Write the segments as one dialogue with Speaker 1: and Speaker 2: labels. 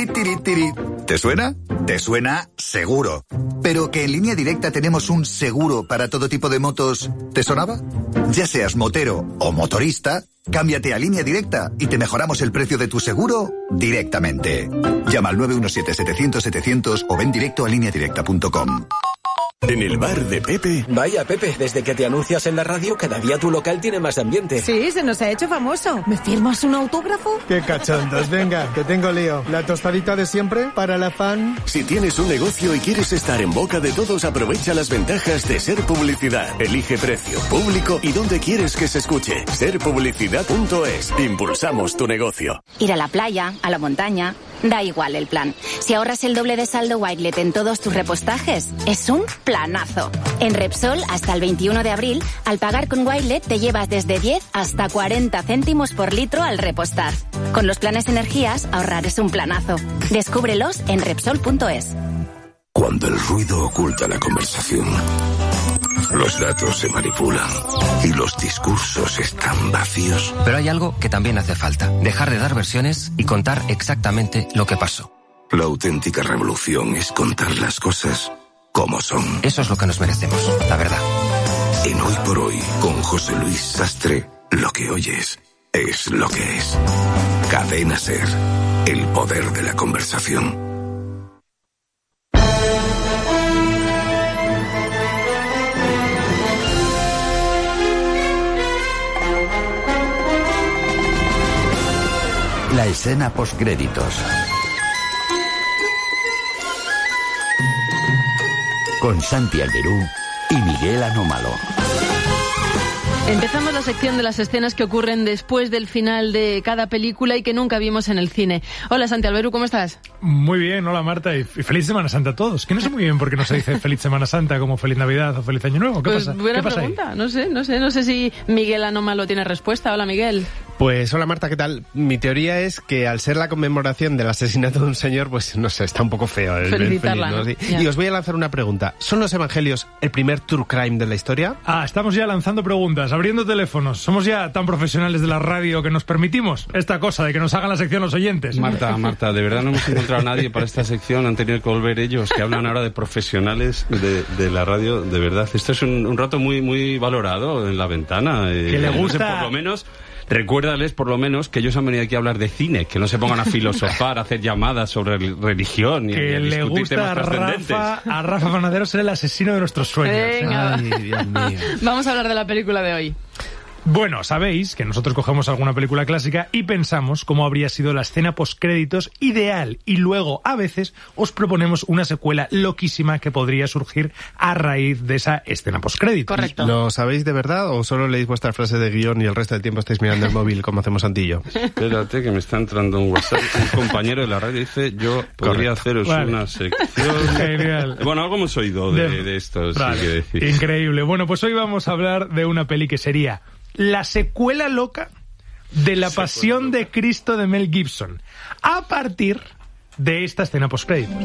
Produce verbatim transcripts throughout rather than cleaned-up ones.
Speaker 1: tiri, tiri, tiri. ¿Te suena? ¿Te suena? Seguro. Pero que en Línea Directa tenemos un seguro para todo tipo de motos, ¿te sonaba? Ya seas motero o motorista, cámbiate a Línea Directa y te mejoramos el precio de tu seguro directamente. Llama al nueve uno siete, setecientos, setecientos o ven directo a línea directa punto com.
Speaker 2: En el bar de Pepe.
Speaker 3: Vaya, Pepe, desde que te anuncias en la radio, cada día tu local tiene más ambiente.
Speaker 4: Sí, se nos ha hecho famoso. ¿Me firmas un autógrafo?
Speaker 5: Qué cachondos, venga, que tengo lío. ¿La tostadita de siempre para la fan?
Speaker 2: Si tienes un negocio y quieres estar en boca de todos, aprovecha las ventajas de Ser Publicidad. Elige precio, público y dónde quieres que se escuche. ser publicidad punto es. Impulsamos tu negocio.
Speaker 6: Ir a la playa, a la montaña, da igual el plan. Si ahorras el doble de saldo Wirelet en todos tus repostajes, es un planazo. En Repsol, hasta el veintiuno de abril, al pagar con Wirelet te llevas desde diez hasta cuarenta céntimos por litro al repostar. Con los planes energías, ahorrar es un planazo. Descúbrelos en Repsol punto es.
Speaker 2: Cuando el ruido oculta la conversación, los datos se manipulan y los discursos están vacíos.
Speaker 7: Pero hay algo que también hace falta: dejar de dar versiones y contar exactamente lo que pasó.
Speaker 2: La auténtica revolución es contar las cosas como son.
Speaker 7: Eso es lo que nos merecemos, la verdad.
Speaker 2: En Hoy por Hoy, con José Luis Sastre, lo que oyes es lo que es. Cadena Ser, el poder de la conversación.
Speaker 8: La escena postcréditos. Con Santi Alberú y Miguel Anómalo.
Speaker 9: Empezamos la sección de las escenas que ocurren después del final de cada película y que nunca vimos en el cine. Hola, Santi Alberú, ¿cómo estás?
Speaker 10: Muy bien, hola Marta, y feliz Semana Santa a todos. Que no sé muy bien por qué no se dice feliz Semana Santa como feliz Navidad o feliz Año Nuevo. ¿Qué
Speaker 9: pues
Speaker 10: pasa?
Speaker 9: Buena
Speaker 10: ¿Qué pasa
Speaker 9: pregunta,
Speaker 10: ahí?
Speaker 9: no sé, no sé, no sé si Miguel Anómalo tiene respuesta. Hola, Miguel.
Speaker 11: Pues hola Marta, ¿qué tal? Mi teoría es que al ser la conmemoración del asesinato de un señor, pues no sé, está un poco feo el,
Speaker 9: felicitarla,
Speaker 11: el feliz, ¿no?
Speaker 9: ¿no?
Speaker 11: Y os voy a lanzar una pregunta. ¿Son los evangelios el primer true crime de la historia?
Speaker 10: Ah, estamos ya lanzando preguntas, abriendo teléfonos. Somos ya tan profesionales de la radio que nos permitimos esta cosa de que nos hagan la sección los oyentes.
Speaker 12: Marta, Marta, de verdad no hemos encontrado a nadie para esta sección. Han tenido que volver ellos, que hablan ahora de profesionales de, de la radio. De verdad, esto es un, un rato muy, muy valorado en la ventana.
Speaker 10: Que le gusta...
Speaker 12: No sé, por lo menos... Recuérdales, por lo menos, que ellos han venido aquí a hablar de cine, que no se pongan a filosofar, a hacer llamadas sobre religión y,
Speaker 10: que
Speaker 12: y a
Speaker 10: le
Speaker 12: discutir
Speaker 10: gusta
Speaker 12: temas
Speaker 10: a
Speaker 12: trascendentes.
Speaker 10: Rafa, a Rafa Panadero ser el asesino de nuestros sueños.
Speaker 9: Venga.
Speaker 10: Ay, Dios mío.
Speaker 9: Vamos a hablar de la película de hoy.
Speaker 10: Bueno, sabéis que nosotros cogemos alguna película clásica y pensamos cómo habría sido la escena postcréditos ideal y luego, a veces, os proponemos una secuela loquísima que podría surgir a raíz de esa escena postcréditos.
Speaker 9: Correcto.
Speaker 11: ¿Lo sabéis de verdad o solo leéis vuestra frase de guión y el resto del tiempo estáis mirando el móvil como hacemos Santi y yo?
Speaker 12: Espérate, que me está entrando un WhatsApp. Un compañero de la radio dice, yo podría
Speaker 11: Correcto.
Speaker 12: haceros
Speaker 10: Vale.
Speaker 12: una sección...
Speaker 10: Genial.
Speaker 12: Bueno, algo hemos oído de,
Speaker 10: De-
Speaker 12: de esto,
Speaker 10: Vale.
Speaker 12: sí que decir.
Speaker 10: Increíble. Bueno, pues hoy vamos a hablar de una peli que sería la secuela loca de La Pasión de Cristo de Mel Gibson, a partir de esta escena postcréditos.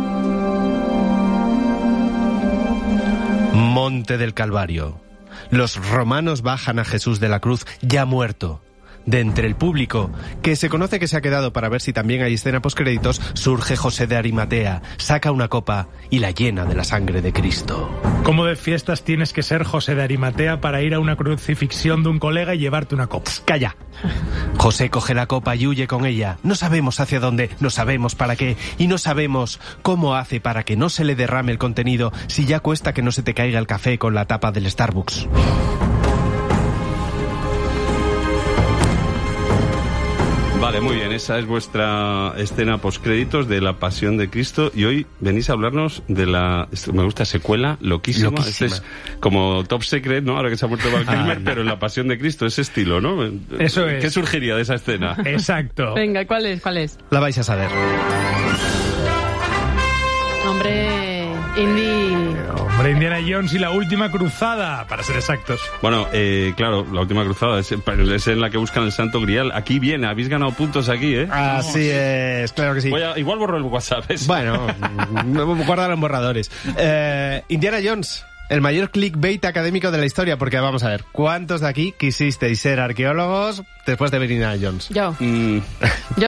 Speaker 11: Monte del Calvario. Los romanos bajan a Jesús de la cruz ya muerto. De entre el público, que se conoce que se ha quedado para ver si también hay escena postcréditos, surge José de Arimatea, saca una copa y la llena de la sangre de Cristo.
Speaker 10: ¿Cómo de fiestas tienes que ser José de Arimatea para ir a una crucifixión de un colega y llevarte una copa?
Speaker 11: Calla. José coge la copa y huye con ella. No sabemos hacia dónde, no sabemos para qué y no sabemos cómo hace para que no se le derrame el contenido si ya cuesta que no se te caiga el café con la tapa del Starbucks.
Speaker 12: Vale, muy bien, esa es vuestra escena postcréditos de La Pasión de Cristo y hoy venís a hablarnos de la, esto me gusta, secuela loquísima.
Speaker 11: Loquísima.
Speaker 12: Este es como Top Secret, ¿no? Ahora que se ha muerto Val Kilmer,
Speaker 10: Ah,
Speaker 12: pero en La Pasión de Cristo, ese estilo, ¿no?
Speaker 10: Eso es.
Speaker 12: ¿Qué surgiría de esa escena?
Speaker 10: Exacto.
Speaker 9: Venga, ¿cuál es? ¿Cuál es?
Speaker 11: La vais a saber.
Speaker 9: Hombre, Indy...
Speaker 10: Hombre, Indiana Jones y la última cruzada, para ser exactos.
Speaker 12: Bueno, eh, claro, la última cruzada es, es en la que buscan el Santo Grial. Aquí viene, habéis ganado puntos aquí, ¿eh?
Speaker 11: Así es, claro que sí.
Speaker 12: Voy a- igual borro el WhatsApp. ¿eh?
Speaker 11: Bueno, guárdalo en borradores. Eh, Indiana Jones, el mayor clickbait académico de la historia, porque vamos a ver, ¿cuántos de aquí quisisteis ser arqueólogos después de ver Indiana Jones?
Speaker 9: Yo.
Speaker 12: Mm,
Speaker 9: Yo